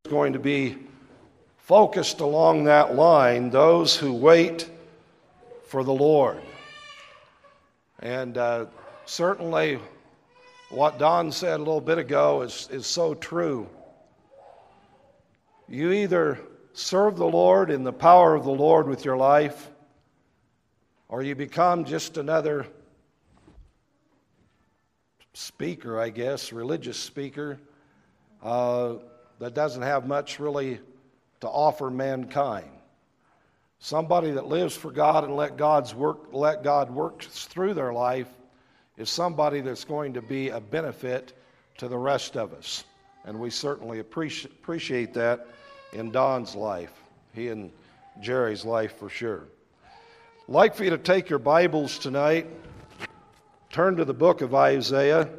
Going to be focused along that line, those who wait for the Lord. And certainly what Don said a little bit ago is so true. You either serve the Lord in the power of the Lord with your life, or you become just another speaker, I guess, religious speaker, that doesn't have much really to offer mankind. Somebody that lives for God and let God work through their life is somebody that's going to be a benefit to the rest of us. And we certainly appreciate that in Don's life, he and Jerry's life for sure. I'd like for you to take your Bibles tonight, turn to the book of Isaiah.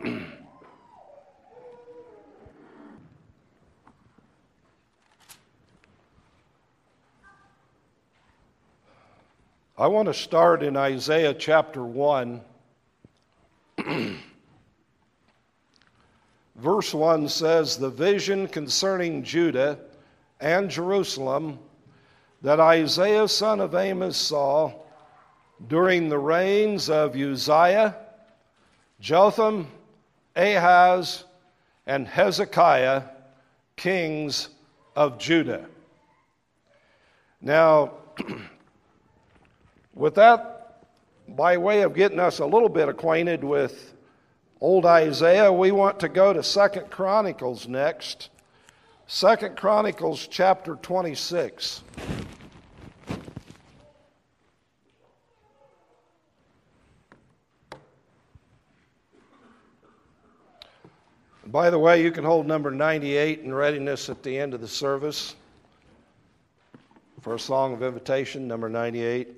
I want to start in Isaiah chapter 1. Verse 1 says, "The vision concerning Judah and Jerusalem that Isaiah son of Amos saw during the reigns of Uzziah, Jotham, Ahaz, and Hezekiah, kings of Judah." Now, with that, by way of getting us a little bit acquainted with old Isaiah, we want to go to 2 Chronicles next. 2 Chronicles chapter 26. By the way, you can hold number 98 in readiness at the end of the service for a song of invitation, number 98.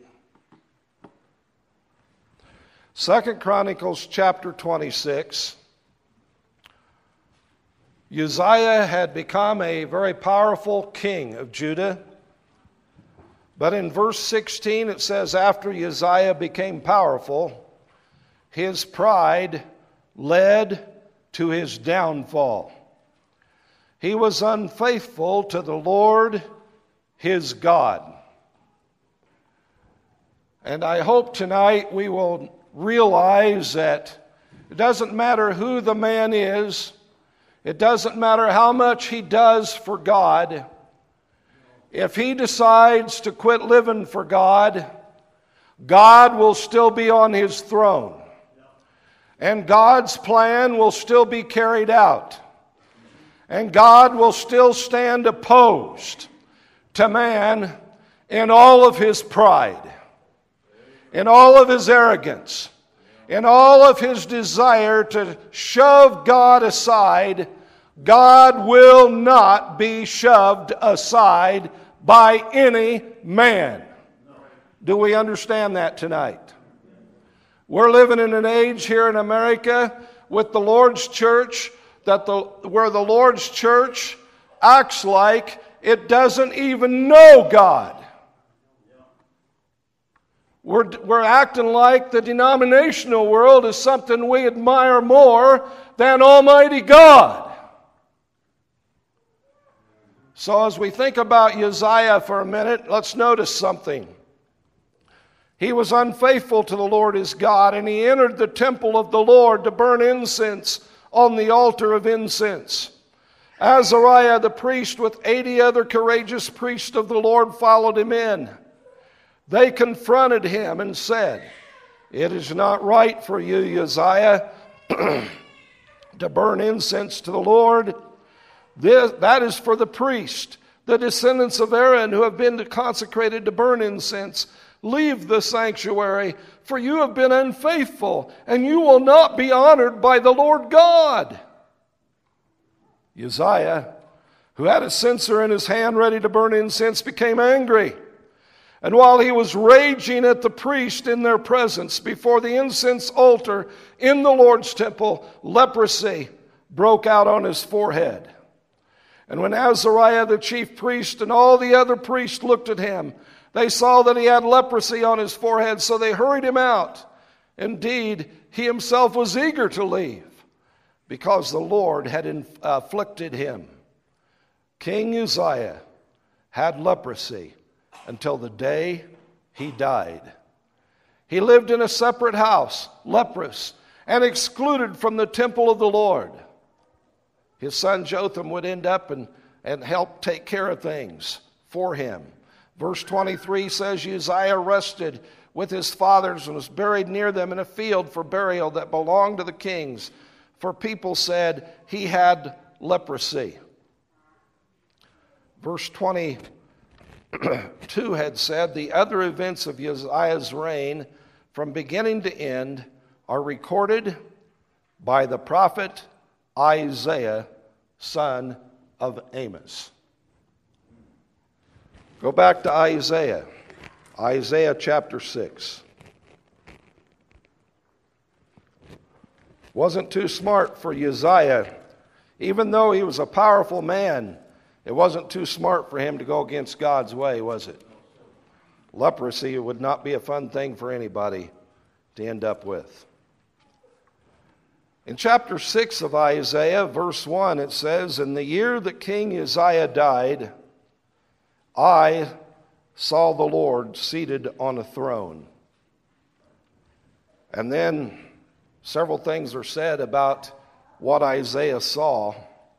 2 Chronicles chapter 26. Uzziah had become a very powerful king of Judah. But in verse 16 it says, after Uzziah became powerful, his pride led to his downfall. He was unfaithful to the Lord his God. And I hope tonight we will realize that it doesn't matter who the man is, it doesn't matter how much he does for God. If he decides to quit living for God, God will still be on his throne. And God's plan will still be carried out. And God will still stand opposed to man in all of his pride, in all of his arrogance, in all of his desire to shove God aside. God will not be shoved aside by any man. Do we understand that tonight? We're living in an age here in America with the Lord's church where the Lord's church acts like it doesn't even know God. We're acting like the denominational world is something we admire more than Almighty God. So as we think about Uzziah for a minute, let's notice something. He was unfaithful to the Lord his God, and he entered the temple of the Lord to burn incense on the altar of incense. Azariah the priest with 80 other courageous priests of the Lord followed him in. They confronted him and said, "It is not right for you, Uzziah, to burn incense to the Lord. That is for the priest, the descendants of Aaron who have been consecrated to burn incense. Leave the sanctuary, for you have been unfaithful, and you will not be honored by the Lord God." Uzziah, who had a censer in his hand ready to burn incense, became angry. And while he was raging at the priest in their presence before the incense altar in the Lord's temple, leprosy broke out on his forehead. And when Azariah the chief priest and all the other priests looked at him, they saw that he had leprosy on his forehead, so they hurried him out. Indeed, he himself was eager to leave, because the Lord had afflicted him. King Uzziah had leprosy until the day he died. He lived in a separate house, leprous, and excluded from the temple of the Lord. His son Jotham would end up and help take care of things for him. Verse 23 says, Uzziah rested with his fathers and was buried near them in a field for burial that belonged to the kings, for people said he had leprosy. Verse 22 had said, the other events of Uzziah's reign from beginning to end are recorded by the prophet Isaiah, son of Amos. Go back to Isaiah chapter 6. Wasn't too smart for Uzziah. Even though he was a powerful man, it wasn't too smart for him to go against God's way, was it? Leprosy would not be a fun thing for anybody to end up with. In chapter 6 of Isaiah, verse 1, it says, in the year that King Uzziah died, I saw the Lord seated on a throne. And then several things are said about what Isaiah saw.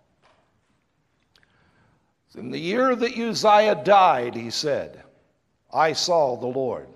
In the year that Uzziah died, he said, I saw the Lord.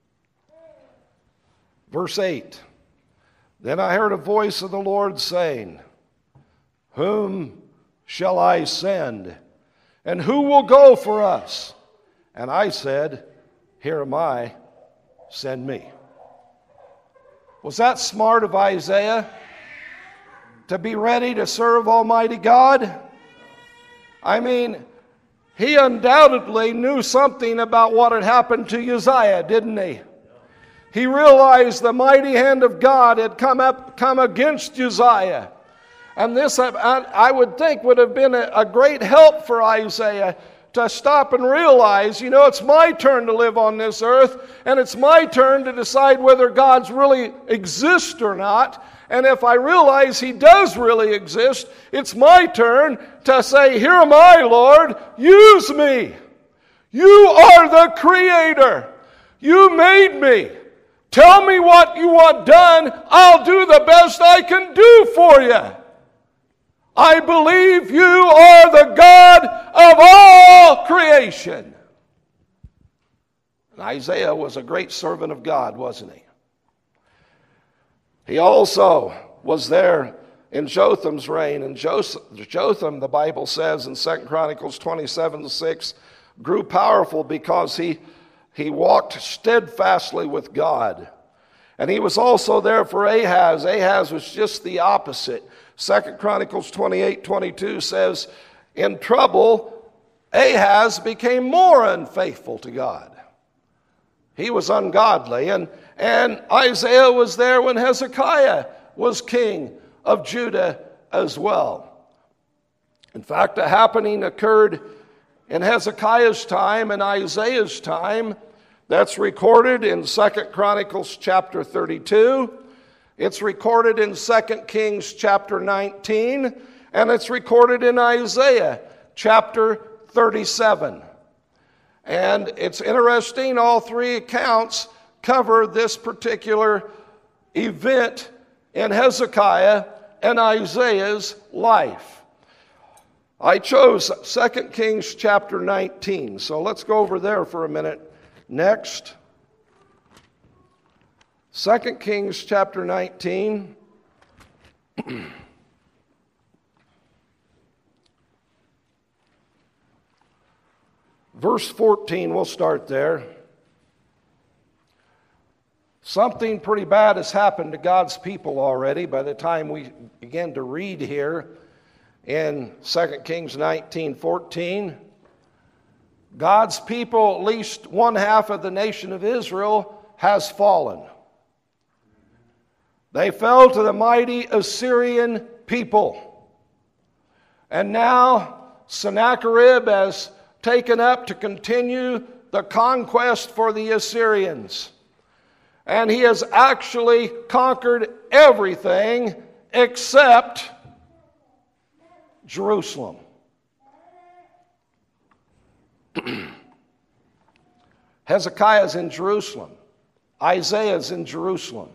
Verse 8, then I heard a voice of the Lord saying, whom shall I send? And who will go for us? And I said, here am I, send me. Was that smart of Isaiah to be ready to serve Almighty God? I mean, he undoubtedly knew something about what had happened to Uzziah, didn't he? He realized the mighty hand of God had come against Uzziah. And this, I would think, would have been a great help for Isaiah to stop and realize, it's my turn to live on this earth, and it's my turn to decide whether God's really exists or not. And if I realize He does really exist, it's my turn to say, here am I, Lord, use me. You are the Creator. You made me. Tell me what you want done. I'll do the best I can do for you. I believe you are the God of all creation. And Isaiah was a great servant of God, wasn't he? He also was there in Jotham's reign. And Jotham, the Bible says in 2 Chronicles 27:6, grew powerful because he walked steadfastly with God. And he was also there for Ahaz. Ahaz was just the opposite. 2 Chronicles 28:22 says, in trouble, Ahaz became more unfaithful to God. He was ungodly. And Isaiah was there when Hezekiah was king of Judah as well. In fact, a happening occurred in Hezekiah's time and Isaiah's time that's recorded in 2 Chronicles chapter 32. It's recorded in 2 Kings chapter 19, and it's recorded in Isaiah chapter 37. And it's interesting, all three accounts cover this particular event in Hezekiah and Isaiah's life. I chose 2 Kings chapter 19, so let's go over there for a minute next. 2 Kings chapter 19. Verse 14, we'll start there. Something pretty bad has happened to God's people already by the time we begin to read here in 2 Kings 19:14. God's people, at least one half of the nation of Israel, has fallen. They fell to the mighty Assyrian people. And now Sennacherib has taken up to continue the conquest for the Assyrians. And he has actually conquered everything except Jerusalem. Hezekiah's in Jerusalem. Isaiah's in Jerusalem.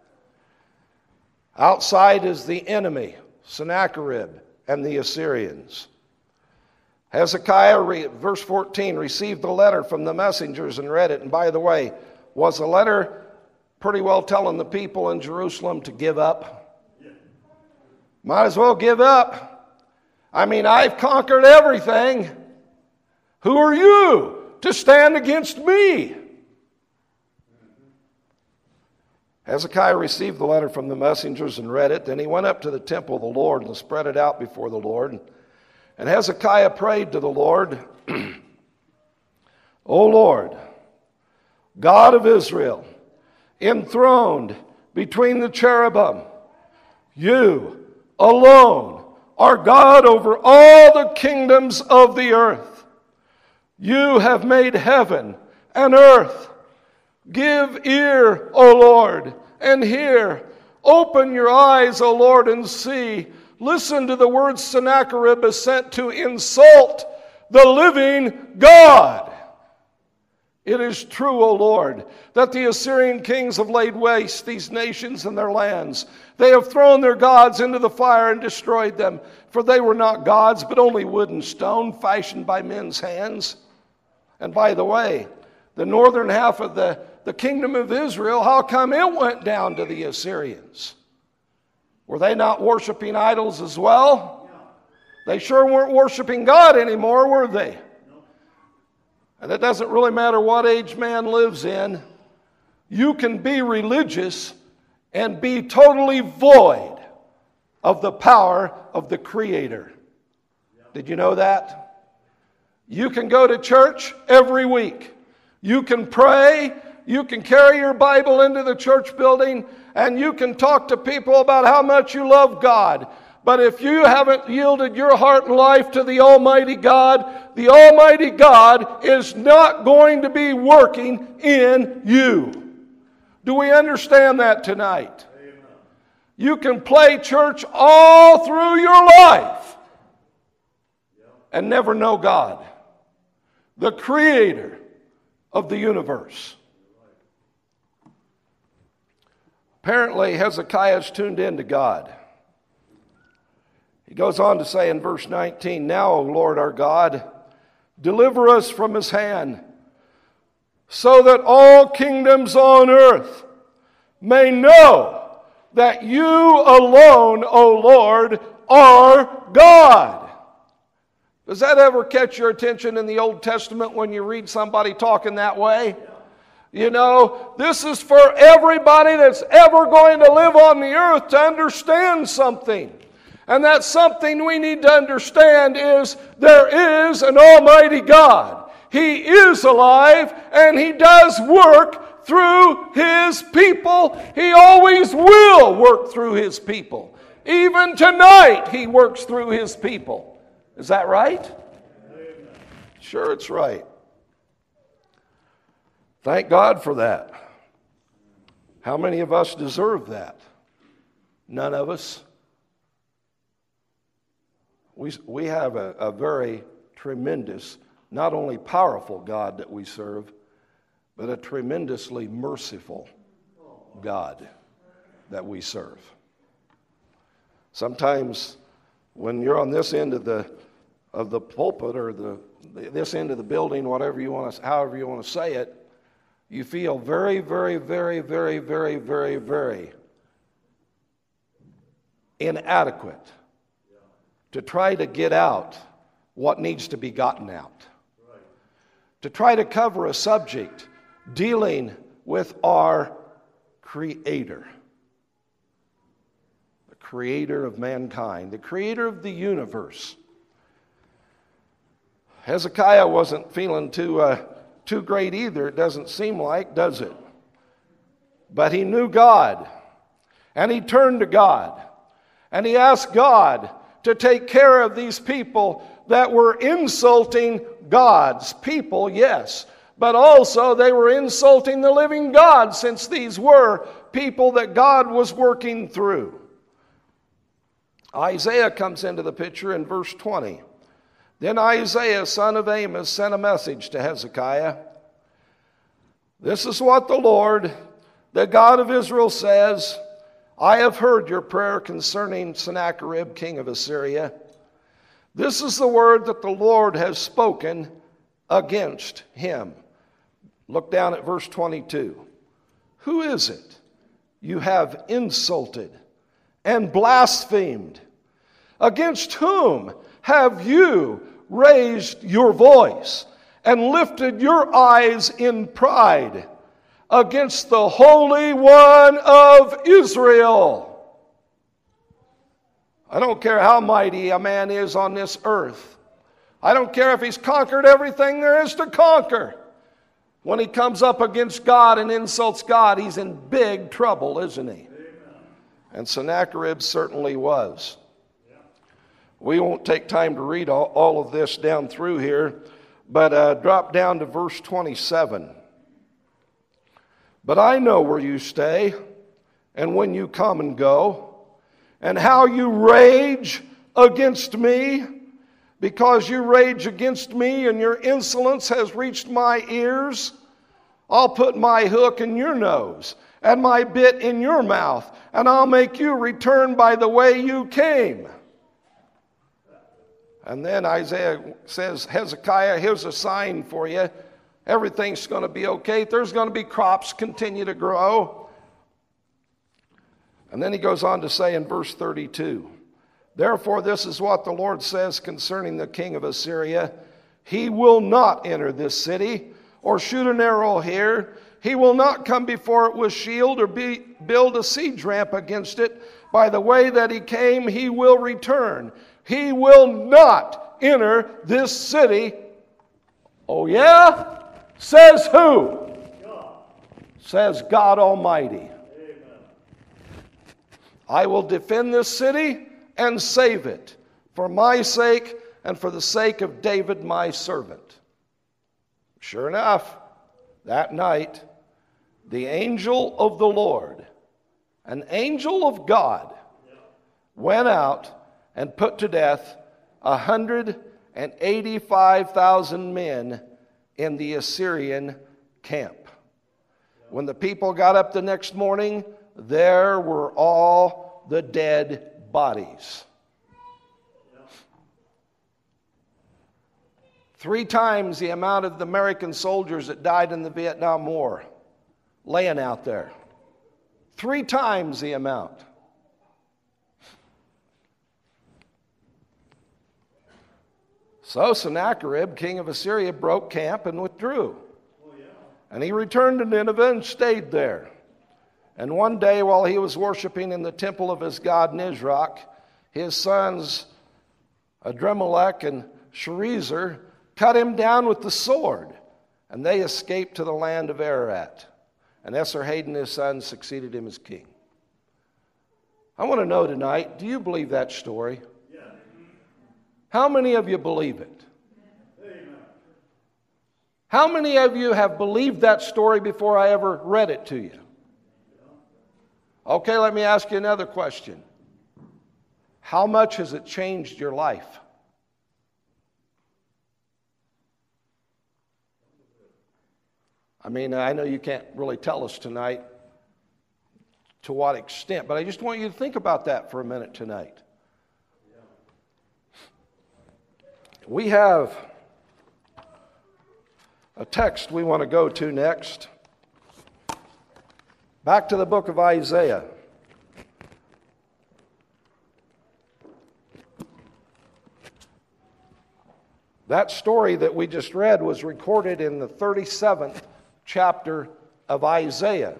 Outside is the enemy, Sennacherib and the Assyrians. Hezekiah, verse 14, received the letter from the messengers and read it. And by the way, was the letter pretty well telling the people in Jerusalem to give up? Might as well give up. I mean, I've conquered everything. Who are you to stand against me? Hezekiah received the letter from the messengers and read it. Then he went up to the temple of the Lord and spread it out before the Lord. And Hezekiah prayed to the Lord, O Lord, God of Israel, enthroned between the cherubim, you alone are God over all the kingdoms of the earth. You have made heaven and earth. Give ear, O Lord, and hear. Open your eyes, O Lord, and see. Listen to the words Sennacherib is sent to insult the living God. It is true, O Lord, that the Assyrian kings have laid waste these nations and their lands. They have thrown their gods into the fire and destroyed them, for they were not gods, but only wood and stone fashioned by men's hands. And by the way, the northern half of the kingdom of Israel, how come it went down to the Assyrians? Were they not worshiping idols as well? They sure weren't worshiping God anymore, were they? And it doesn't really matter what age man lives in. You can be religious and be totally void of the power of the Creator. Did you know that? You can go to church every week. You can pray. You can carry your Bible into the church building, and you can talk to people about how much you love God. But if you haven't yielded your heart and life to the Almighty God is not going to be working in you. Do we understand that tonight? Amen. You can play church all through your life and never know God, the Creator of the universe. Apparently, Hezekiah is tuned in to God. He goes on to say in verse 19, Now, O Lord our God, deliver us from his hand, so that all kingdoms on earth may know that you alone, O Lord, are God. Does that ever catch your attention in the Old Testament when you read somebody talking that way? You know, this is for everybody that's ever going to live on the earth to understand something. And that something we need to understand is there is an Almighty God. He is alive and He does work through His people. He always will work through His people. Even tonight He works through His people. Is that right? Sure, it's right. Thank God for that. How many of us deserve that? None of us. We have a very tremendous, not only powerful God that we serve, but a tremendously merciful God that we serve. Sometimes when you're on this end of the pulpit or this end of the building, however you want to say it, you feel very, very, very, very, very, very, very inadequate to try to get out what needs to be gotten out. To try to cover a subject dealing with our Creator. The Creator of mankind. The Creator of the universe. Hezekiah wasn't feeling too great either, it doesn't seem like, does it? But he knew God, and he turned to God, and he asked God to take care of these people that were insulting God's people, yes, but also they were insulting the living God, since these were people that God was working through. Isaiah comes into the picture in verse 20. Then Isaiah, son of Amos, sent a message to Hezekiah. This is what the Lord, the God of Israel, says. I have heard your prayer concerning Sennacherib, king of Assyria. This is the word that the Lord has spoken against him. Look down at verse 22. Who is it you have insulted and blasphemed? Against whom have you raised your voice and lifted your eyes in pride? Against the Holy One of Israel. I don't care how mighty a man is on this earth. I don't care if he's conquered everything there is to conquer. When he comes up against God and insults God, he's in big trouble, isn't he? Amen. And Sennacherib certainly was. Yeah. We won't take time to read all of this down through here, but drop down to verse 27. But I know where you stay, and when you come and go, and how you rage against me, because you rage against me and your insolence has reached my ears. I'll put my hook in your nose and my bit in your mouth, and I'll make you return by the way you came. And then Isaiah says, Hezekiah, here's a sign for you. Everything's going to be okay. There's going to be crops continue to grow. And then he goes on to say in verse 32, therefore this is what the Lord says concerning the king of Assyria. He will not enter this city or shoot an arrow here. He will not come before it with shield or build a siege ramp against it. By the way that he came, he will return. He will not enter this city. Oh yeah? Says who? God. Says God Almighty. Amen. I will defend this city and save it for my sake and for the sake of David my servant. Sure enough, that night, the angel of the Lord, an angel of God, went out and put to death 185,000 men in the Assyrian camp. When the people got up the next morning, there were all the dead bodies. 3 times the amount of the American soldiers that died in the Vietnam War laying out there. 3 times the amount. So Sennacherib, king of Assyria, broke camp and withdrew. And he returned to Nineveh and stayed there. And one day while he was worshiping in the temple of his god Nisroch, his sons Adremelech and Sharezer cut him down with the sword, and they escaped to the land of Ararat. And Esarhaddon, his son, succeeded him as king. I want to know tonight, do you believe that story? Yeah. How many of you believe it? Amen. How many of you have believed that story before I ever read it to you? Okay, let me ask you another question. How much has it changed your life? I mean, I know you can't really tell us tonight to what extent, but I just want you to think about that for a minute tonight. We have a text we want to go to next. Back to the book of Isaiah. That story that we just read was recorded in the 37th chapter of Isaiah.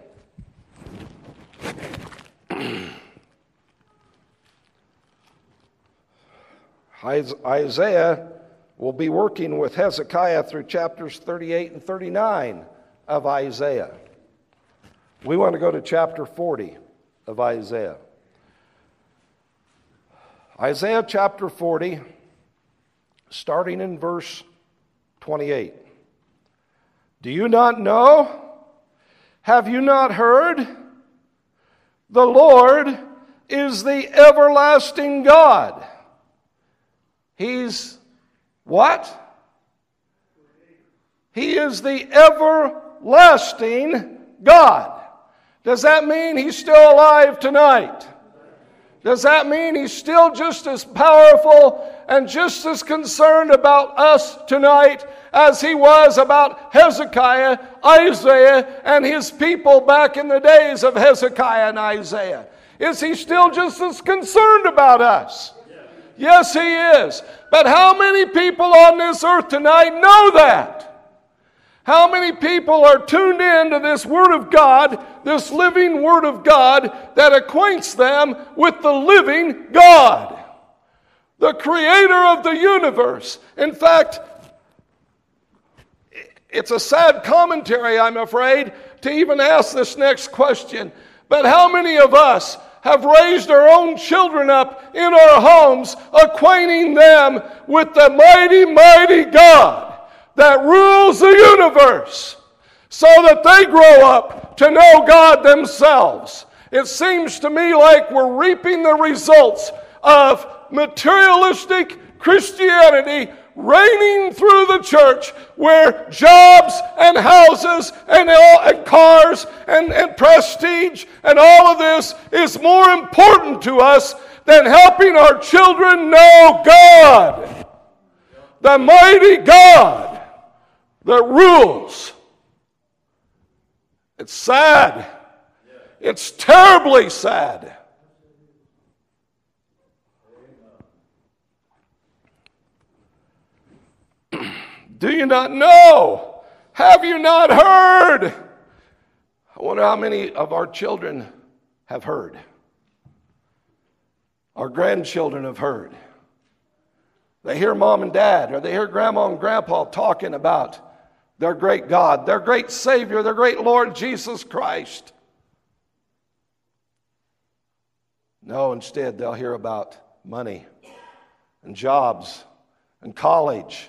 Isaiah will be working with Hezekiah through chapters 38 and 39 of Isaiah. We want to go to chapter 40 of Isaiah. Isaiah chapter 40, starting in verse 28. Do you not know? Have you not heard? The Lord is the everlasting God. He's what? He is the everlasting God. Does that mean He's still alive tonight? Does that mean He's still just as powerful and just as concerned about us tonight as He was about Hezekiah, Isaiah, and his people back in the days of Hezekiah and Isaiah? Is He still just as concerned about us? Yes, He is. But how many people on this earth tonight know that? How many people are tuned in to this Word of God, this living Word of God that acquaints them with the living God, the Creator of the universe? In fact, it's a sad commentary, I'm afraid, to even ask this next question. But how many of us have raised our own children up in our homes, acquainting them with the mighty, mighty God that rules the universe, so that they grow up to know God themselves? It seems to me like we're reaping the results of materialistic Christianity reigning through the church, where jobs and houses and cars and prestige and all of this is more important to us than helping our children know God, the mighty God that rules. It's sad. It's terribly sad. Do you not know? Have you not heard? I wonder how many of our children have heard. Our grandchildren have heard. They hear mom and dad, or they hear grandma and grandpa talking about their great God, their great Savior, their great Lord Jesus Christ. No, instead they'll hear about money and jobs and college.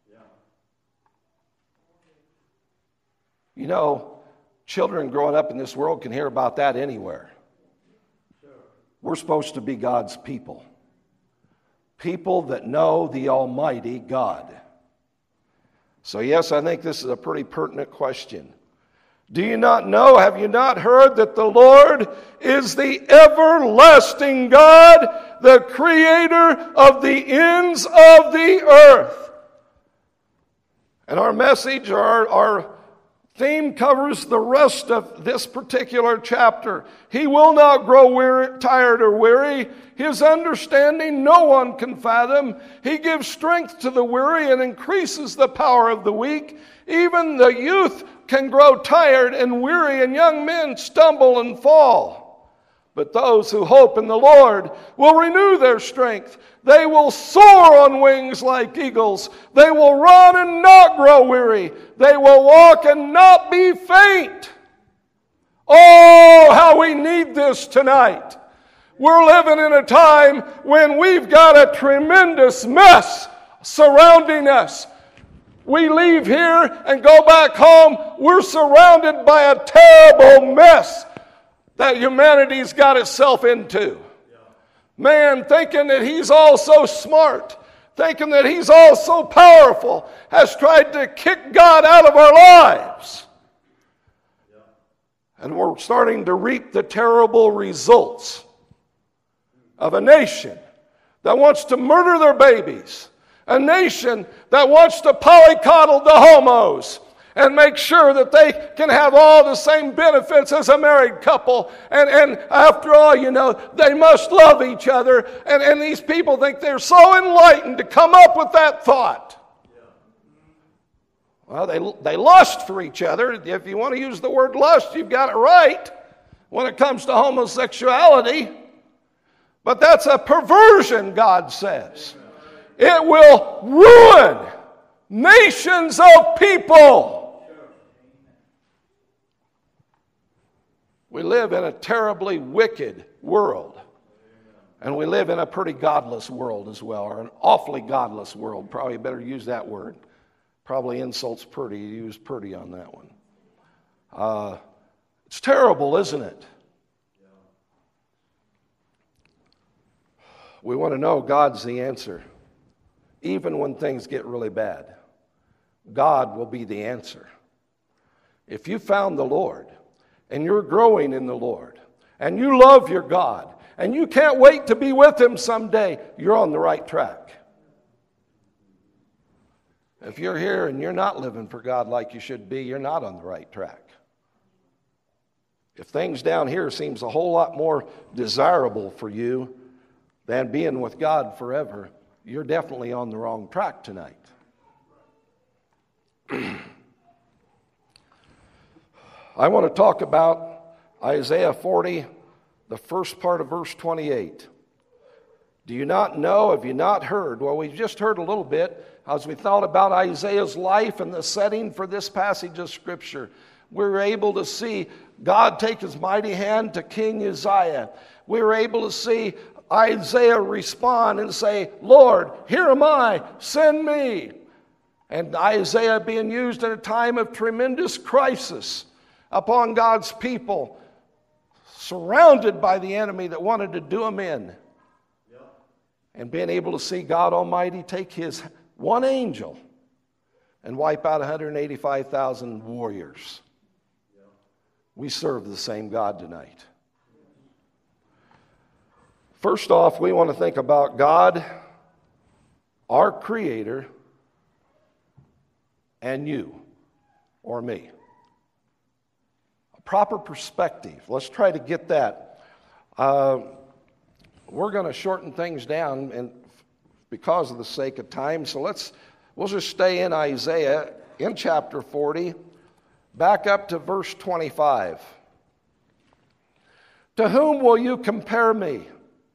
You know, children growing up in this world can hear about that anywhere. We're supposed to be God's people. People that know the Almighty God. So yes, I think this is a pretty pertinent question. Do you not know, have you not heard that the Lord is the everlasting God, the creator of the ends of the earth? And our message, our theme covers the rest of this particular chapter. He will not grow tired or weary. His understanding no one can fathom. He gives strength to the weary and increases the power of the weak. Even the youth can grow tired and weary, and young men stumble and fall. But those who hope in the Lord will renew their strength. They will soar on wings like eagles. They will run and not grow weary. They will walk and not be faint. Oh, how we need this tonight. We're living in a time when we've got a tremendous mess surrounding us. We leave here and go back home. We're surrounded by a terrible mess that humanity's got itself into. Man, thinking that he's all so smart, thinking that he's all so powerful, has tried to kick God out of our lives. And we're starting to reap the terrible results of a nation that wants to murder their babies, a nation that wants to polycoddle the homos and make sure that they can have all the same benefits as a married couple. And after all, you know, they must love each other. And these people think they're so enlightened to come up with that thought. Well, they lust for each other. If you want to use the word lust, you've got it right when it comes to homosexuality. But that's a perversion, God says. It will ruin nations of people. We live in a terribly wicked world. And we live in a pretty godless world as well, or an awfully godless world. Probably better use that word. Probably insults pretty. You use pretty on that one. It's terrible, isn't it? We want to know God's the answer. even when things get really bad. God will be the answer. If you found the Lord, and you're growing in the Lord, and you love your God, and you can't wait to be with Him someday, you're on the right track. If you're here and you're not living for God like you should be, you're not on the right track. If things down here seems a whole lot more desirable for you than being with God forever, you're definitely on the wrong track tonight. I want to talk about Isaiah 40, the first part of verse 28. Do you not know? Have you not heard? Well, we just heard a little bit as we thought about Isaiah's life and the setting for this passage of Scripture. We were able to see God take His mighty hand to King Uzziah. We were able to see Isaiah respond and say, Lord, here am I, send me. And Isaiah being used in a time of tremendous crisis upon God's people, surrounded by the enemy that wanted to do them in. And being able to see God Almighty take His one angel and wipe out 185,000 warriors. We serve the same God tonight. First off, we want to think about God, our Creator, and you, or me. A proper perspective. Let's try to get that. We're going to shorten things down and because of the sake of time, so we'll just stay in Isaiah in chapter 40, back up to verse 25. To whom will you compare me?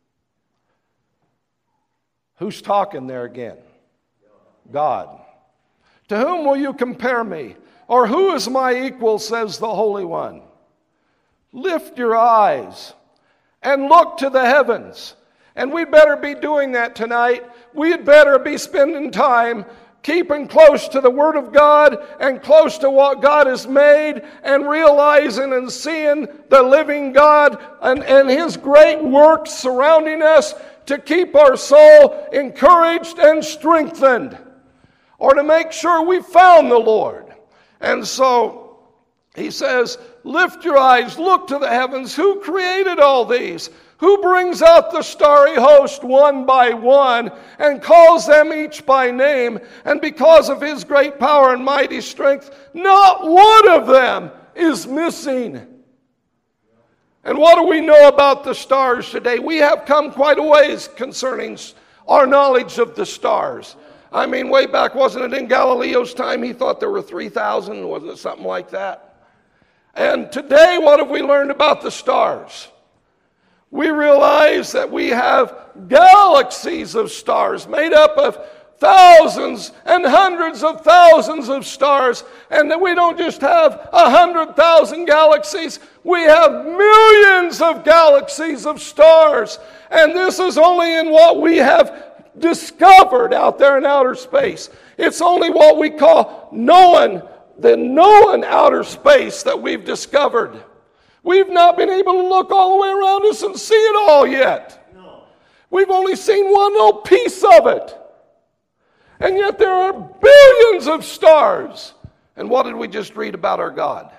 Who's talking there again? God. To whom will you compare me? Or who is my equal, says the Holy One? Lift your eyes and look to the heavens. And we'd better be doing that tonight. We'd better be spending time keeping close to the Word of God and close to what God has made and realizing and seeing the living God and His great works surrounding us to keep our soul encouraged and strengthened, or to make sure we found the Lord. And so He says, lift your eyes, look to the heavens. Who created all these? Who brings out the starry host one by one and calls them each by name? And because of His great power and mighty strength, not one of them is missing. And what do we know about the stars today? We have come quite a ways concerning our knowledge of the stars. I mean, way back, wasn't it in Galileo's time? He thought there were 3,000, wasn't it something like that? And today, what have we learned about the stars? We realize that we have galaxies of stars made up of thousands and hundreds of thousands of stars, and that we don't just have 100,000 galaxies, we have millions of galaxies of stars. And this is only in what we have discovered out there in outer space. It's only what we call the known outer space that we've discovered. We've not been able to look all the way around us and see it all yet. No. We've only seen one little piece of it. And yet there are billions of stars. And what did we just read about our God?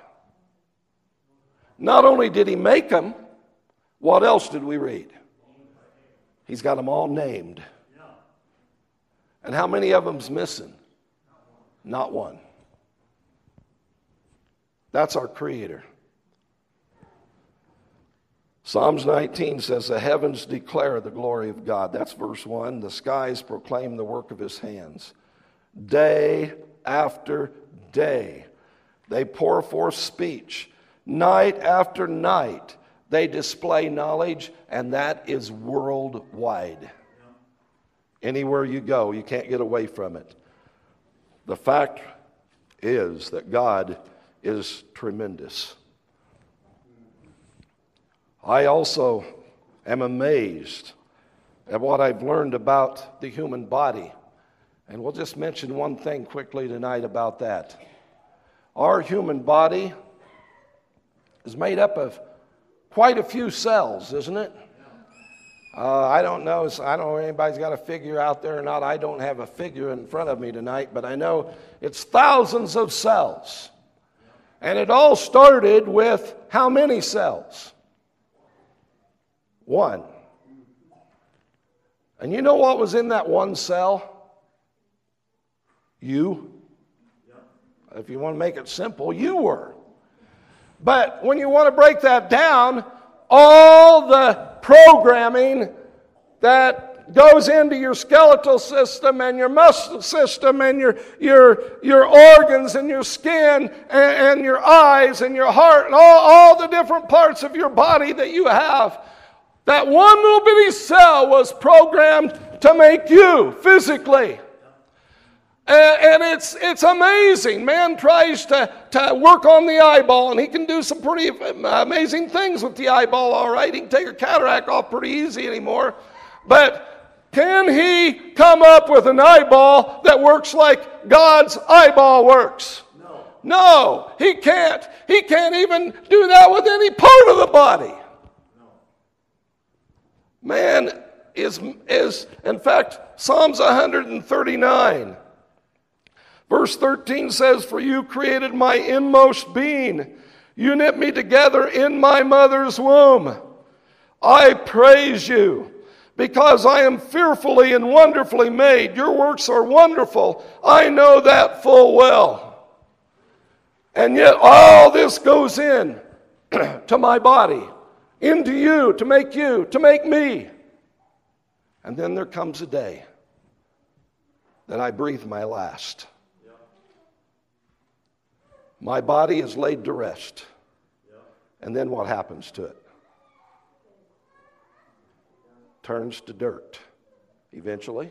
Not only did He make them, what else did we read? He's got them all named. And how many of them's missing? Not one. That's our Creator. Psalms 19 says, the heavens declare the glory of God. That's verse 1. The skies proclaim the work of His hands. Day after day, they pour forth speech. Night after night, they display knowledge, and that is worldwide. Anywhere you go, you can't get away from it. The fact is that God is tremendous. I also am amazed at what I've learned about the human body. And we'll just mention one thing quickly tonight about that. Our human body is made up of quite a few cells, isn't it? I don't know if anybody's got a figure out there or not. I don't have a figure in front of me tonight, but I know it's thousands of cells. And it all started with how many cells? One. And you know what was in that one cell? You. If you want to make it simple, you were. But when you want to break that down, all the programming that goes into your skeletal system and your muscle system and your organs and your skin and your eyes and your heart and all the different parts of your body that you have, that one little bitty cell was programmed to make you physically. And it's amazing. Man tries to work on the eyeball, and he can do some pretty amazing things with the eyeball, all right. He can take a cataract off pretty easy anymore. But can he come up with an eyeball that works like God's eyeball works? No, he can't. He can't even do that with any part of the body. Man is in fact, Psalms 139. Verse 13 says, "For you created my inmost being. You knit me together in my mother's womb. I praise you, because I am fearfully and wonderfully made. Your works are wonderful. I know that full well. And yet all this goes in to my body, into you, to make me. And then there comes a day that I breathe my last. My body is laid to rest. And then what happens to it? Turns to dirt eventually.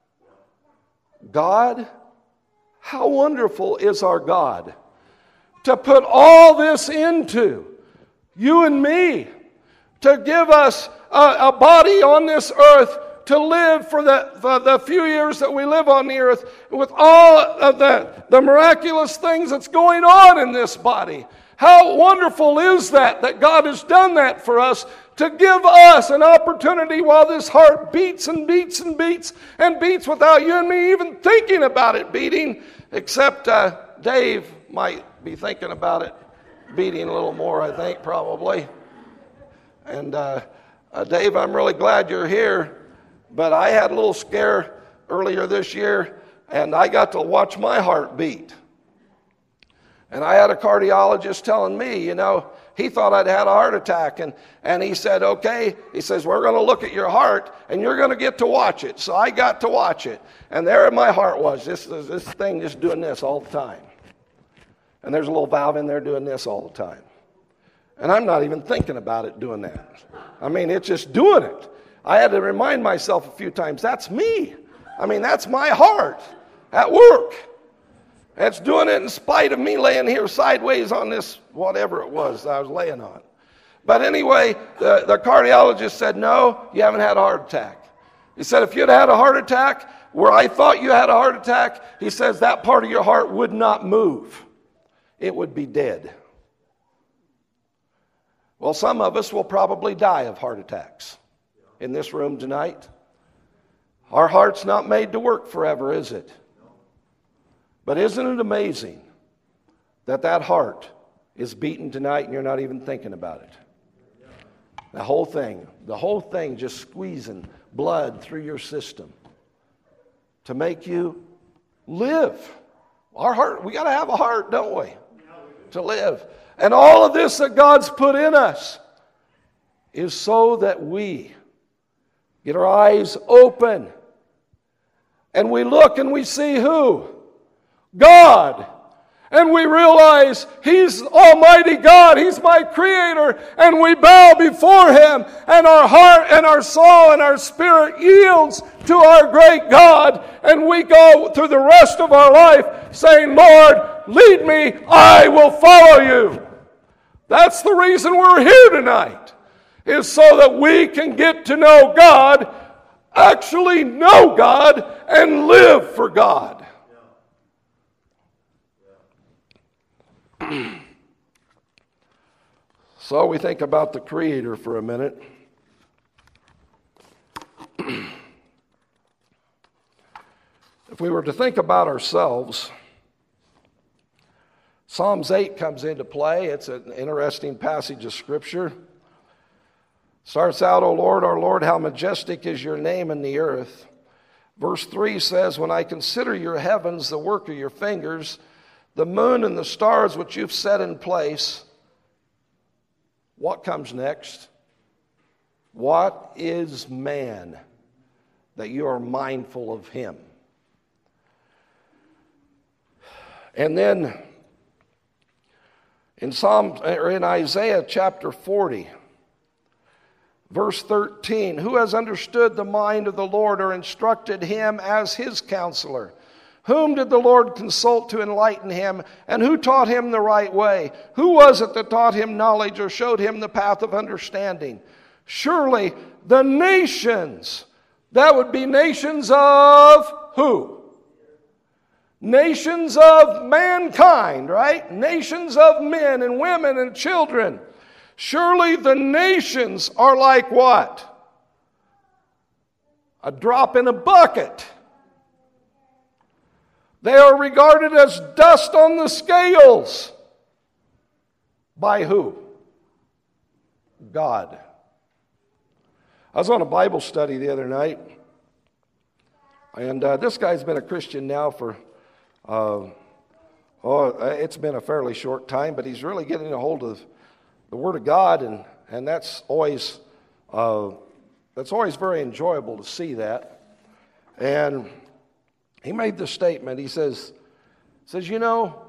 God, how wonderful is our God to put all this into you and me, to give us a body on this earth to live for the few years that we live on the earth with all of the miraculous things that's going on in this body. How wonderful is that God has done that for us, to give us an opportunity while this heart beats and beats and beats and beats without you and me even thinking about it beating, except Dave might be thinking about it beating a little more, I think, probably. And Dave, I'm really glad you're here. But I had a little scare earlier this year, and I got to watch my heart beat. And I had a cardiologist telling me, he thought I'd had a heart attack. And he said, okay, he says, we're going to look at your heart, and you're going to get to watch it. So I got to watch it. And there my heart was, this thing just doing this all the time. And there's a little valve in there doing this all the time. And I'm not even thinking about it doing that. I mean, it's just doing it. I had to remind myself a few times, that's me. I mean, that's my heart at work. It's doing it in spite of me laying here sideways on this, whatever it was that I was laying on. But anyway, the cardiologist said, no, you haven't had a heart attack. He said, if you'd had a heart attack where I thought you had a heart attack, he says that part of your heart would not move. It would be dead. Well, some of us will probably die of heart attacks. In this room tonight. Our heart's not made to work forever, is it? But isn't it amazing that heart is beating tonight and you're not even thinking about it? The whole thing just squeezing blood through your system to make you live. Our heart, we got to have a heart, don't we? To live. And all of this that God's put in us is so that we get our eyes open. And we look and we see who? God. And we realize He's Almighty God. He's my Creator. And we bow before Him. And our heart and our soul and our spirit yields to our great God. And we go through the rest of our life saying, Lord, lead me. I will follow you. That's the reason we're here tonight. Is so that we can get to know God, actually know God, and live for God. So we think about the Creator for a minute. If we were to think about ourselves, Psalms 8 comes into play. It's an interesting passage of Scripture. Starts out, O Lord, our Lord, how majestic is your name in the earth. Verse 3 says, when I consider your heavens, the work of your fingers, the moon and the stars which you've set in place. What comes next? What is man that you are mindful of him? And then in Isaiah chapter 40, verse 13, who has understood the mind of the Lord or instructed him as his counselor? Whom did the Lord consult to enlighten him? And who taught him the right way? Who was it that taught him knowledge or showed him the path of understanding? Surely the nations, that would be nations of who? Nations of mankind, right? Nations of men and women and children. Surely the nations are like what? A drop in a bucket. They are regarded as dust on the scales. By who? God. I was on a Bible study the other night, and this guy's been a Christian now for, it's been a fairly short time, but he's really getting a hold of the Word of God, and that's always very enjoyable to see that. And he made the statement. He says, you know,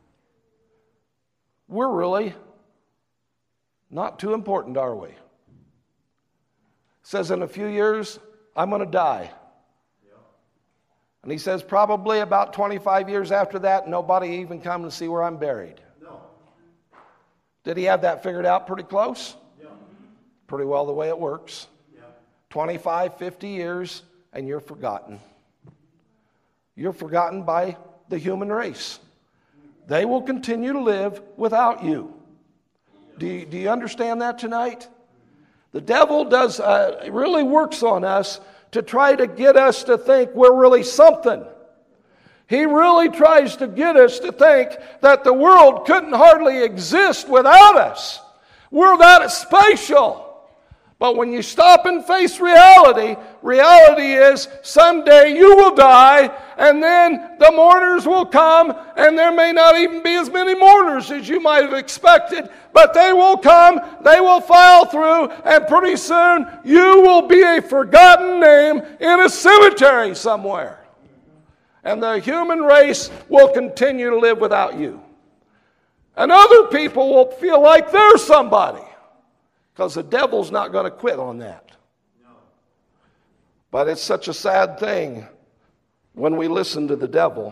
we're really not too important, are we? Says in a few years, I'm going to die. And he says probably about 25 years after that, nobody even come to see where I'm buried. No. Did he have that figured out pretty close? Yeah. Pretty well the way it works. Yeah. 25, 50 years, and you're forgotten. You're forgotten by the human race. They will continue to live without you. Do you understand that tonight? The devil really works on us to try to get us to think we're really something. He really tries to get us to think that the world couldn't hardly exist without us. We're that special. But when you stop and face reality, reality is someday you will die, and then the mourners will come, and there may not even be as many mourners as you might have expected, but they will come, they will file through, and pretty soon you will be a forgotten name in a cemetery somewhere. And the human race will continue to live without you. And other people will feel like they're somebody. Because the devil's not going to quit on that. No. But it's such a sad thing when we listen to the devil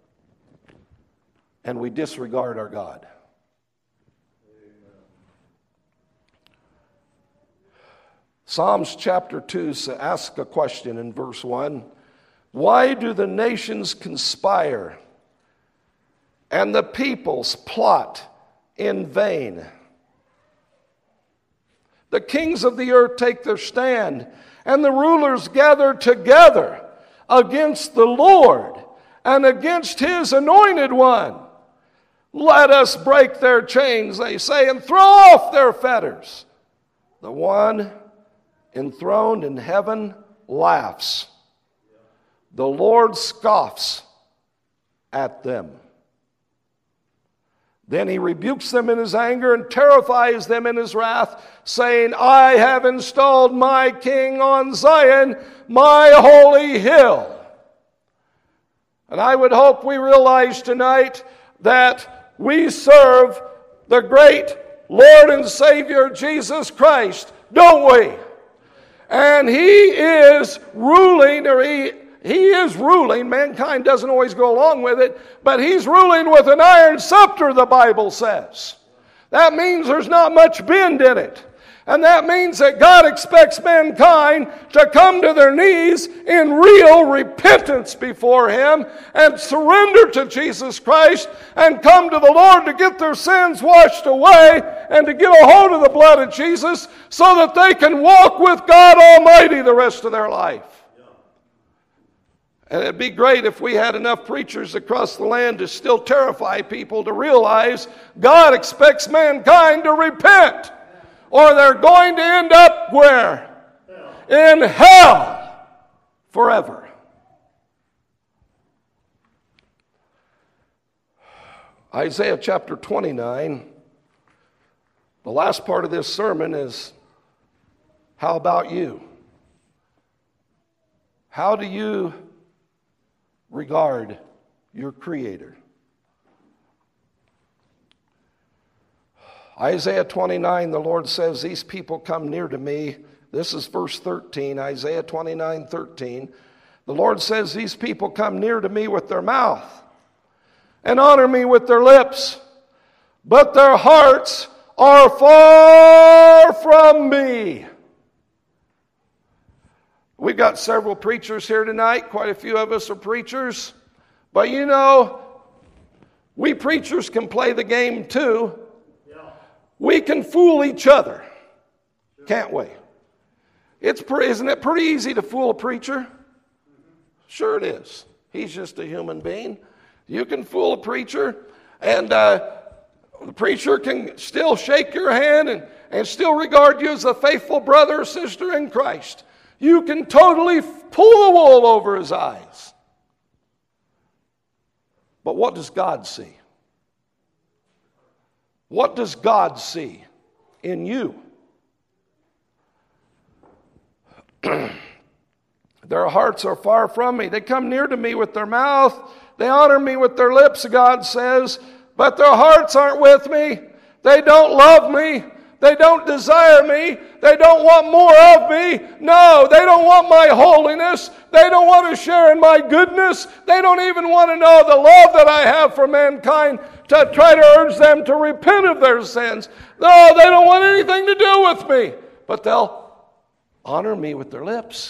and we disregard our God. Amen. Psalms chapter 2 asks a question in verse 1. Why do the nations conspire and the peoples plot in vain? The kings of the earth take their stand, and the rulers gather together against the Lord and against his anointed one. Let us break their chains, they say, and throw off their fetters. The one enthroned in heaven laughs. The Lord scoffs at them. Then he rebukes them in his anger and terrifies them in his wrath, saying, I have installed my king on Zion, my holy hill. And I would hope we realize tonight that we serve the great Lord and Savior Jesus Christ, don't we? And he is ruling, or he is ruling. Mankind doesn't always go along with it, but he's ruling with an iron scepter, the Bible says. That means there's not much bend in it. And that means that God expects mankind to come to their knees in real repentance before him and surrender to Jesus Christ and come to the Lord to get their sins washed away and to get a hold of the blood of Jesus so that they can walk with God Almighty the rest of their life. And it'd be great if we had enough preachers across the land to still terrify people to realize God expects mankind to repent, or they're going to end up where? In hell forever. Isaiah chapter 29, the last part of this sermon is, how about you? How do you regard your Creator? Isaiah 29, the Lord says, these people come near to me. This is verse 13, Isaiah 29, 13. The Lord says, these people come near to me with their mouth and honor me with their lips, but their hearts are far from me. We've got several preachers here tonight. Quite a few of us are preachers. But you know, we preachers can play the game too. We can fool each other, can't we? Isn't it pretty easy to fool a preacher? Sure it is. He's just a human being. You can fool a preacher, and the preacher can still shake your hand and still regard you as a faithful brother or sister in Christ. You can totally pull the wool over his eyes. But what does God see? What does God see in you? Their hearts are far from me. They come near to me with their mouth. They honor me with their lips, God says, but their hearts aren't with me. They don't love me. They don't desire me. They don't want more of me. No, they don't want my holiness. They don't want to share in my goodness. They don't even want to know the love that I have for mankind to try to urge them to repent of their sins. No, they don't want anything to do with me. But they'll honor me with their lips.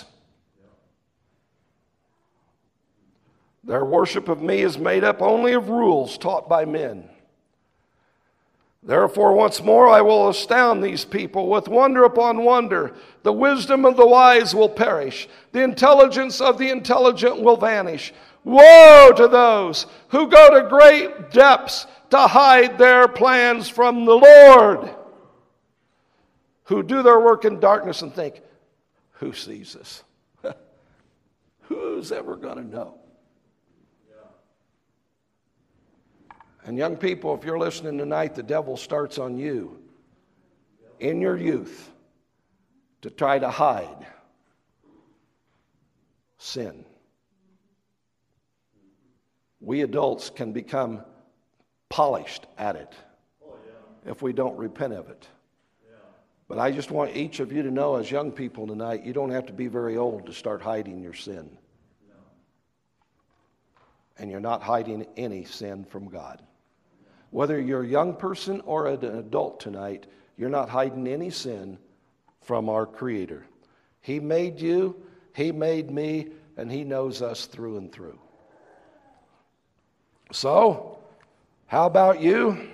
Their worship of me is made up only of rules taught by men. Therefore, once more I will astound these people with wonder upon wonder. The wisdom of the wise will perish. The intelligence of the intelligent will vanish. Woe to those who go to great depths to hide their plans from the Lord, who do their work in darkness and think, who sees this? Who's ever going to know? And young people, if you're listening tonight, the devil starts on you in your youth to try to hide sin. We adults can become polished at it if we don't repent of it. But I just want each of you to know, as young people tonight, you don't have to be very old to start hiding your sin. And you're not hiding any sin from God. Whether you're a young person or an adult tonight, you're not hiding any sin from our Creator. He made you, He made me, and He knows us through and through. So, how about you?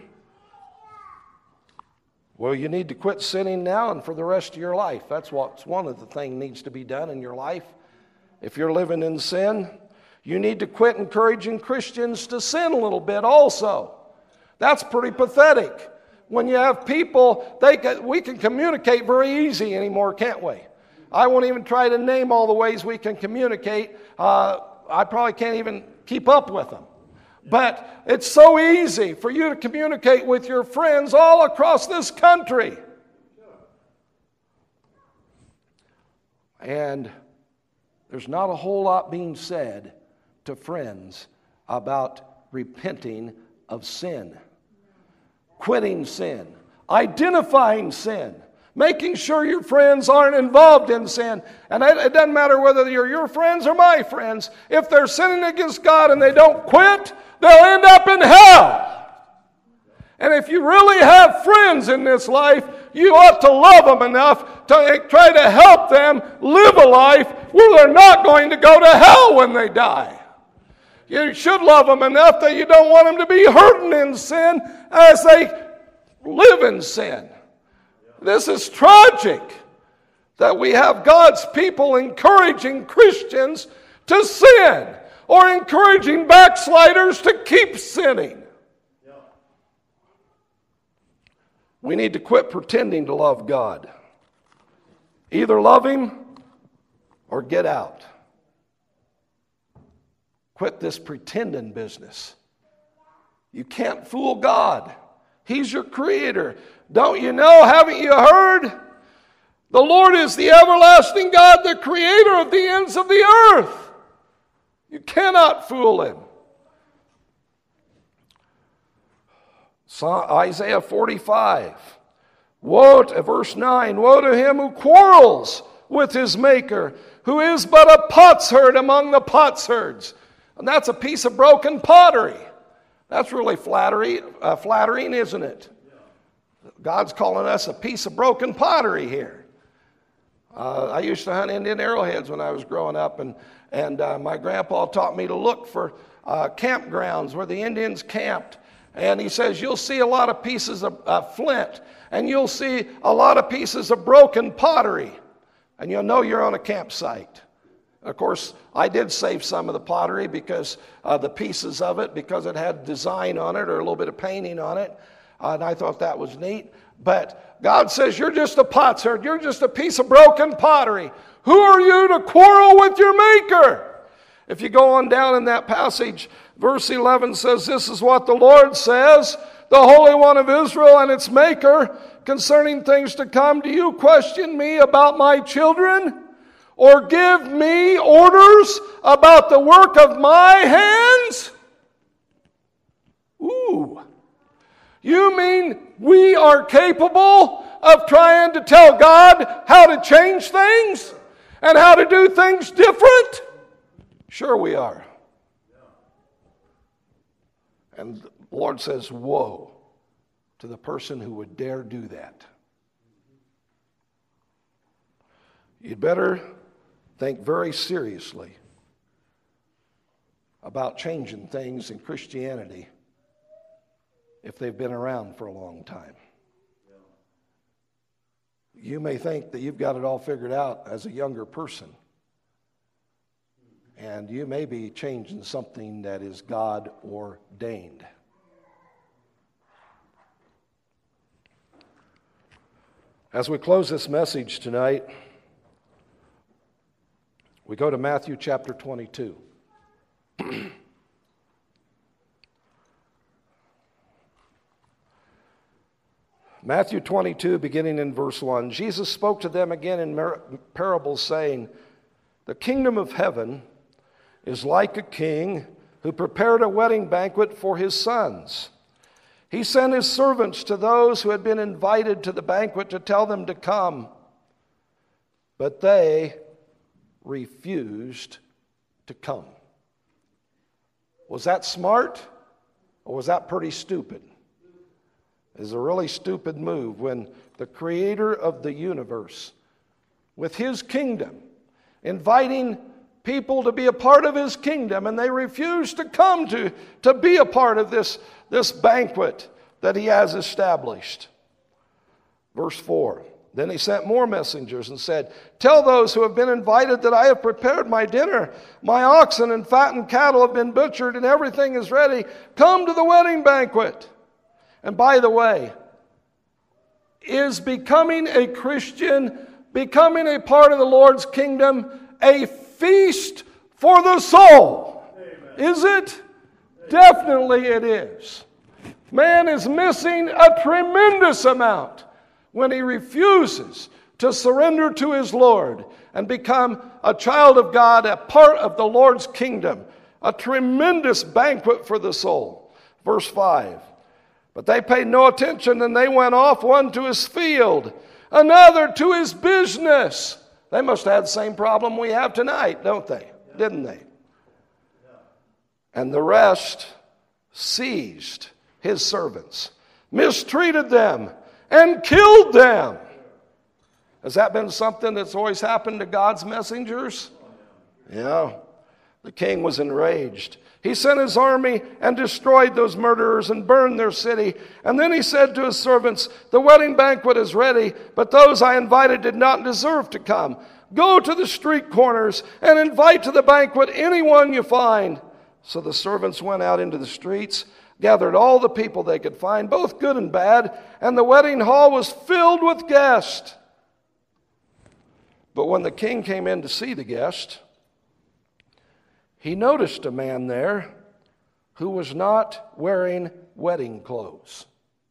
Well, you need to quit sinning now and for the rest of your life. That's what's one of the things needs to be done in your life. If you're living in sin, you need to quit encouraging Christians to sin a little bit also. That's pretty pathetic. When you have people, we can communicate very easy anymore, can't we? I won't even try to name all the ways we can communicate. I probably can't even keep up with them. But it's so easy for you to communicate with your friends all across this country. And there's not a whole lot being said to friends about repenting of sin, quitting sin, identifying sin, making sure your friends aren't involved in sin. And it doesn't matter whether you're your friends or my friends. If they're sinning against God and they don't quit, they'll end up in hell. And if you really have friends in this life, you ought to love them enough to try to help them live a life where they're not going to go to hell when they die. You should love them enough that you don't want them to be hurting in sin as they live in sin. This is tragic that we have God's people encouraging Christians to sin or encouraging backsliders to keep sinning. We need to quit pretending to love God. Either love Him or get out. Quit this pretending business. You can't fool God. He's your creator. Don't you know? Haven't you heard? The Lord is the everlasting God, the creator of the ends of the earth. You cannot fool Him. Isaiah 45. Verse 9. Woe to him who quarrels with his maker, who is but a potsherd among the potsherds. And that's a piece of broken pottery. That's really flattering, isn't it? God's calling us a piece of broken pottery here. I used to hunt Indian arrowheads when I was growing up, and my grandpa taught me to look for campgrounds where the Indians camped. And he says, you'll see a lot of pieces of flint, and you'll see a lot of pieces of broken pottery, and you'll know you're on a campsite. Of course, I did save some of the pottery because the pieces of it, because it had design on it or a little bit of painting on it, and I thought that was neat. But God says, you're just a potsherd. You're just a piece of broken pottery. Who are you to quarrel with your maker? If you go on down in that passage, verse 11 says, this is what the Lord says, the Holy One of Israel and its maker, concerning things to come. Do you question me about my children? Or give me orders about the work of my hands? Ooh. You mean we are capable of trying to tell God how to change things and how to do things different? Sure we are. And the Lord says, woe to the person who would dare do that. You'd better think very seriously about changing things in Christianity if they've been around for a long time. You may think that you've got it all figured out as a younger person, and you may be changing something that is God ordained. As we close this message tonight, we go to Matthew chapter 22. Matthew 22, beginning in verse 1. Jesus spoke to them again in parables, saying, the kingdom of heaven is like a king who prepared a wedding banquet for his sons. He sent his servants to those who had been invited to the banquet to tell them to come, but they refused to come. Was that smart, or was that pretty stupid? It's a really stupid move when the creator of the universe, with his kingdom, inviting people to be a part of his kingdom, and they refuse to come to be a part of this banquet that he has established. Verse 4. Then he sent more messengers and said, tell those who have been invited that I have prepared my dinner. My oxen and fattened cattle have been butchered and everything is ready. Come to the wedding banquet. And by the way, is becoming a Christian, becoming a part of the Lord's kingdom, a feast for the soul? Amen. Is it? Amen. Definitely it is. Man is missing a tremendous amount when he refuses to surrender to his Lord and become a child of God, a part of the Lord's kingdom. A tremendous banquet for the soul. Verse 5. But they paid no attention, and they went off, one to his field, another to his business. They must have had the same problem we have tonight, don't they? Didn't they? And the rest seized his servants, mistreated them, and killed them. Has that been something that's always happened to God's messengers? Yeah. The king was enraged. He sent his army and destroyed those murderers and burned their city. And then he said to his servants, the wedding banquet is ready, but those I invited did not deserve to come. Go to the street corners and invite to the banquet anyone you find." So the servants went out into the streets, gathered all the people they could find, both good and bad, and the wedding hall was filled with guests. But when the king came in to see the guest, he noticed a man there who was not wearing wedding clothes.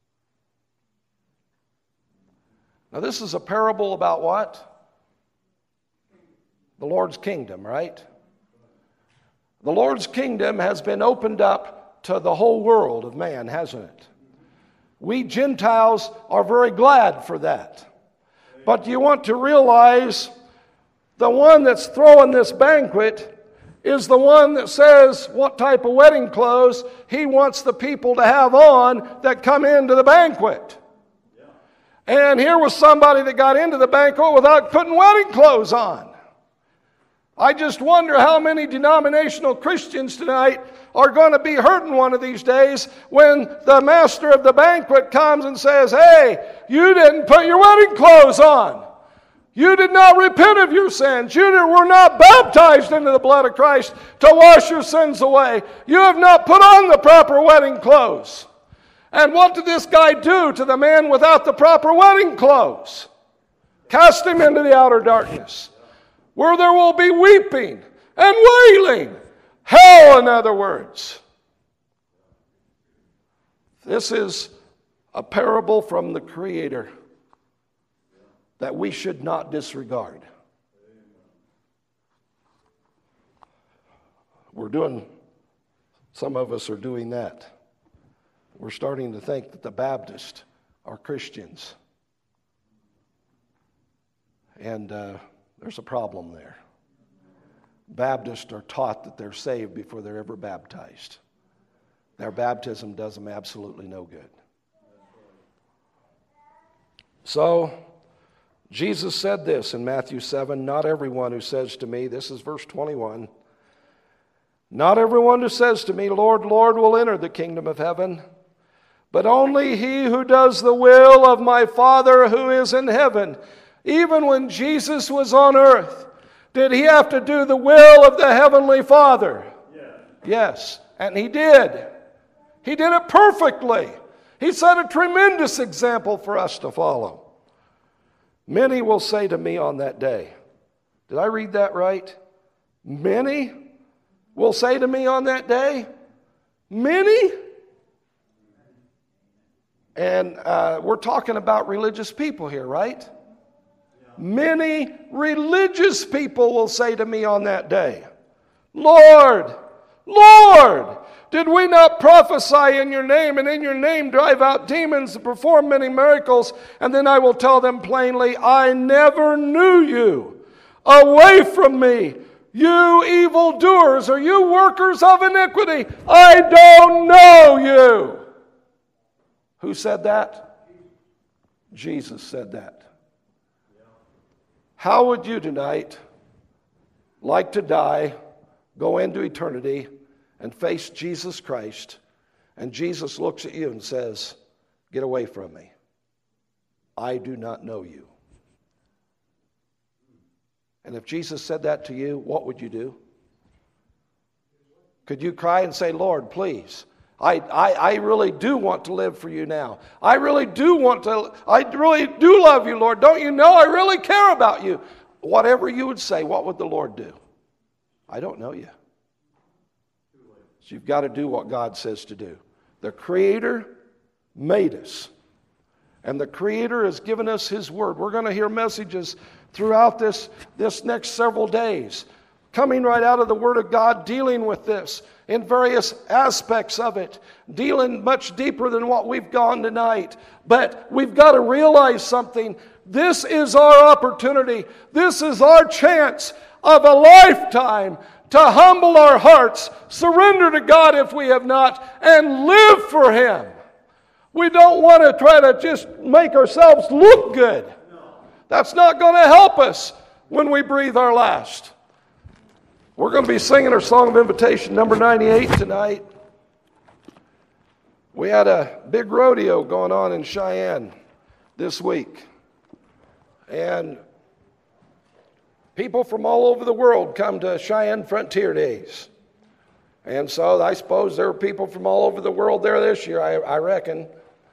Now, this is a parable about what? The Lord's kingdom, right? The Lord's kingdom has been opened up to the whole world of man, hasn't it? We Gentiles are very glad for that. But you want to realize the one that's throwing this banquet is the one that says what type of wedding clothes he wants the people to have on that come into the banquet. And here was somebody that got into the banquet without putting wedding clothes on. I just wonder how many denominational Christians tonight are going to be hurting one of these days when the master of the banquet comes and says, "Hey, you didn't put your wedding clothes on. You did not repent of your sins. You were not baptized into the blood of Christ to wash your sins away. You have not put on the proper wedding clothes." And what did this guy do to the man without the proper wedding clothes? Cast him into the outer darkness, where there will be weeping and wailing. Hell, in other words. This is a parable from the Creator that we should not disregard. Some of us are doing that. We're starting to think that the Baptists are Christians. And there's a problem there. Baptists are taught that they're saved before they're ever baptized. Their baptism does them absolutely no good. So, Jesus said this in Matthew 7, "Not everyone who says to me," this is verse 21, "Not everyone who says to me, 'Lord, Lord,' will enter the kingdom of heaven, but only he who does the will of my Father who is in heaven." Even when Jesus was on earth, did he have to do the will of the Heavenly Father? Yes, and he did. He did it perfectly. He set a tremendous example for us to follow. "Many will say to me on that day," did I read that right? Many will say to me on that day? Many? And we're talking about religious people here, right? Many religious people will say to me on that day, "Lord, Lord, did we not prophesy in your name, and in your name drive out demons and perform many miracles?" And then I will tell them plainly, "I never knew you. Away from me, you evildoers," or "you workers of iniquity. I don't know you." Who said that? Jesus said that. How would you tonight like to die, go into eternity, and face Jesus Christ, and Jesus looks at you and says, "Get away from me. I do not know you"? And if Jesus said that to you, what would you do? Could you cry and say, "Lord, please, I really do want to live for you now. I really do love you, Lord. Don't you know I really care about you"? Whatever you would say, what would the Lord do? "I don't know you." So you've got to do what God says to do. The Creator made us, and the Creator has given us His Word. We're going to hear messages throughout this next several days, coming right out of the Word of God, dealing with this in various aspects of it, dealing much deeper than what we've gone tonight. But we've got to realize something. This is our opportunity. This is our chance of a lifetime to humble our hearts, surrender to God if we have not, and live for Him. We don't want to try to just make ourselves look good. That's not going to help us when we breathe our last. We're going to be singing our song of invitation, number 98 tonight. We had a big rodeo going on in Cheyenne this week. And People from all over the world come to Cheyenne Frontier Days. And so I suppose there were people from all over the world there this year, I reckon.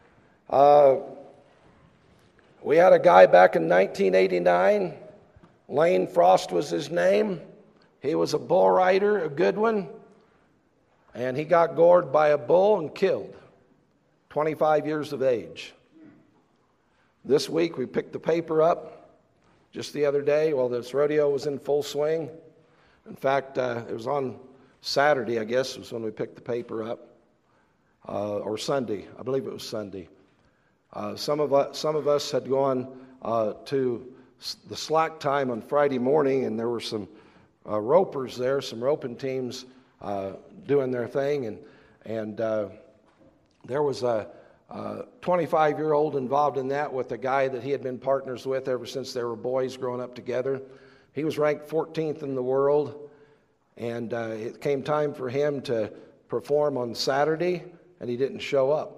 We had a guy back in 1989. Lane Frost was his name. He was a bull rider, a good one. And he got gored by a bull and killed. 25 years of age. This week we picked the paper up just the other day while this rodeo was in full swing. In fact, it was on Saturday, I guess, was when we picked the paper up. Or Sunday. I believe it was Sunday. Some of us had gone to the slack time on Friday morning, and there were some ropers there, some roping teams doing their thing, and there was a 25-year-old involved in that with a guy that he had been partners with ever since they were boys growing up together. He was ranked 14th in the world, and it came time for him to perform on Saturday, and he didn't show up.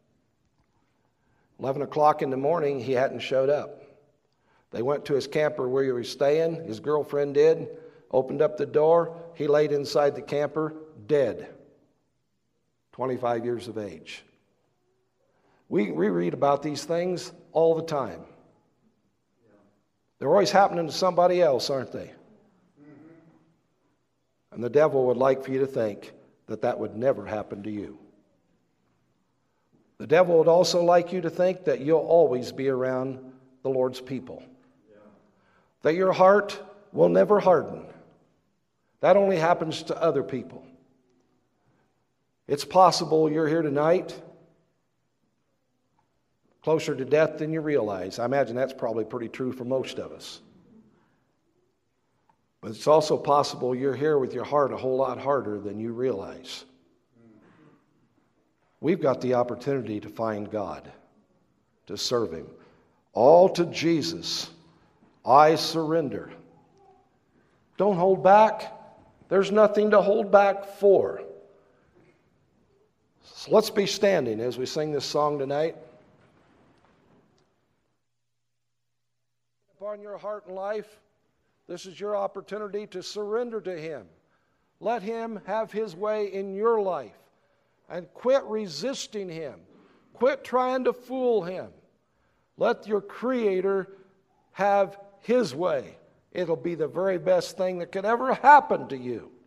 11 o'clock in the morning, he hadn't showed up. They went to his camper where he was staying. His girlfriend did. Opened up the door. He laid inside the camper, dead. 25 years of age. We read about these things all the time. They're always happening to somebody else, aren't they? And the devil would like for you to think that that would never happen to you. The devil would also like you to think that you'll always be around the Lord's people. That your heart will never harden. That only happens to other people. It's possible you're here tonight closer to death than you realize. I imagine that's probably pretty true for most of us. But it's also possible you're here with your heart a whole lot harder than you realize. We've got the opportunity to find God, to serve Him. All to Jesus, I surrender. Don't hold back. There's nothing to hold back for. So let's be standing as we sing this song tonight. Upon your heart and life, this is your opportunity to surrender to Him. Let Him have His way in your life. And quit resisting Him. Quit trying to fool Him. Let your Creator have His way. It'll be the very best thing that could ever happen to you.